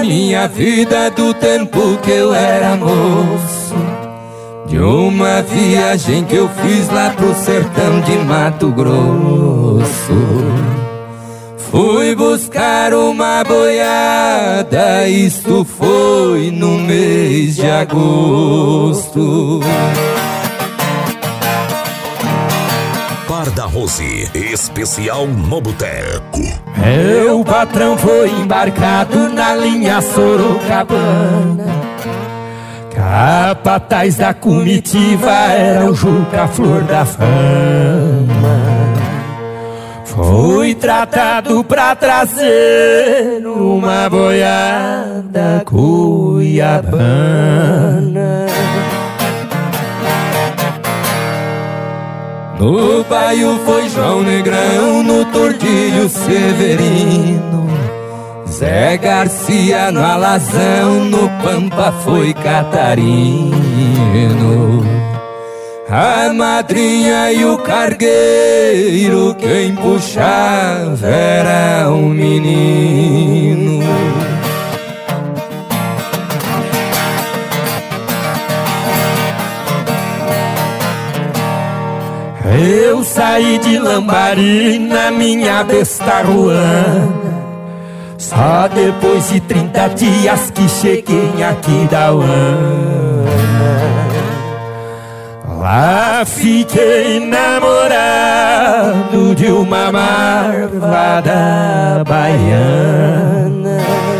minha vida do tempo que eu era moço, de uma viagem que eu fiz lá pro sertão de Mato Grosso. Fui buscar uma boiada, isto foi no mês de agosto. Bar da Rose, especial no boteco. Meu patrão foi embarcado na linha Sorocabana. Capataz da comitiva era o Juca Flor da Fama. Fui tratado pra trazer uma boiada cuiabana. No baio foi João Negrão, no Tordilho Severino, Zé Garcia no Alazão, no Pampa foi Catarino. A madrinha e o cargueiro, quem puxava era um menino. Eu saí de Lambari na minha besta ruana, só depois de 30 dias que cheguei em Aquidauana. Lá fiquei namorado de uma marvada baiana.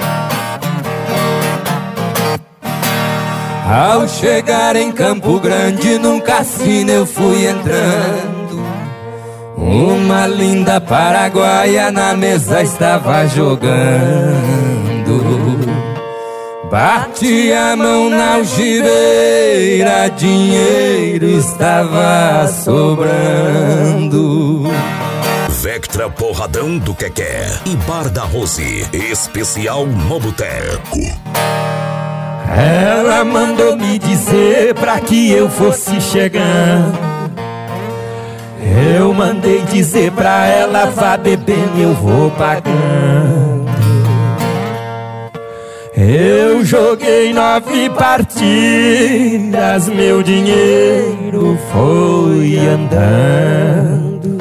Ao chegar em Campo Grande, num cassino eu fui entrando. Uma linda paraguaia na mesa estava jogando. Bati a mão na algibeira, dinheiro estava sobrando. Vectra Porradão do Quequé e Bar da Rose, especial no boteco. Ela mandou me dizer pra que eu fosse chegando. Eu mandei dizer pra ela, vá bebendo, eu vou pagando. Eu joguei 9 partidas, meu dinheiro foi andando.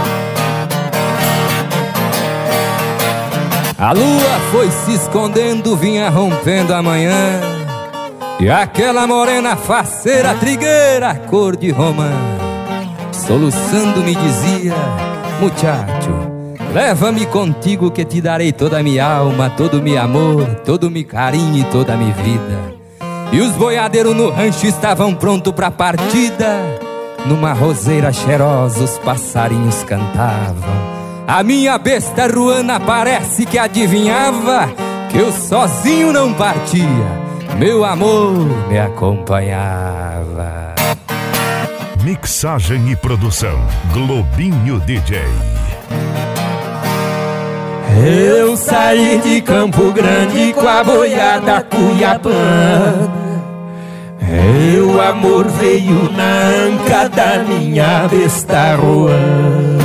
A lua foi se escondendo, vinha rompendo a manhã, e aquela morena faceira, trigueira, cor de romã, soluçando me dizia, muchacho, leva-me contigo que te darei toda a minha alma, todo o meu amor, todo o meu carinho e toda a minha vida. E os boiadeiros no rancho estavam prontos pra partida. Numa roseira cheirosa os passarinhos cantavam. A minha besta ruana parece que adivinhava que eu sozinho não partia, meu amor me acompanhava. Mixagem e produção Globinho DJ. Eu saí de Campo Grande com a boiada cuiabana. Meu amor veio na anca da minha besta ruana.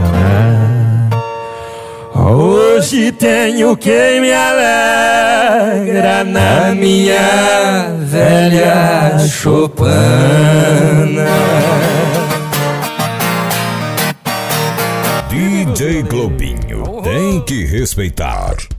Hoje tenho quem me alegra na minha velha choupana. DJ Globinho tem que respeitar.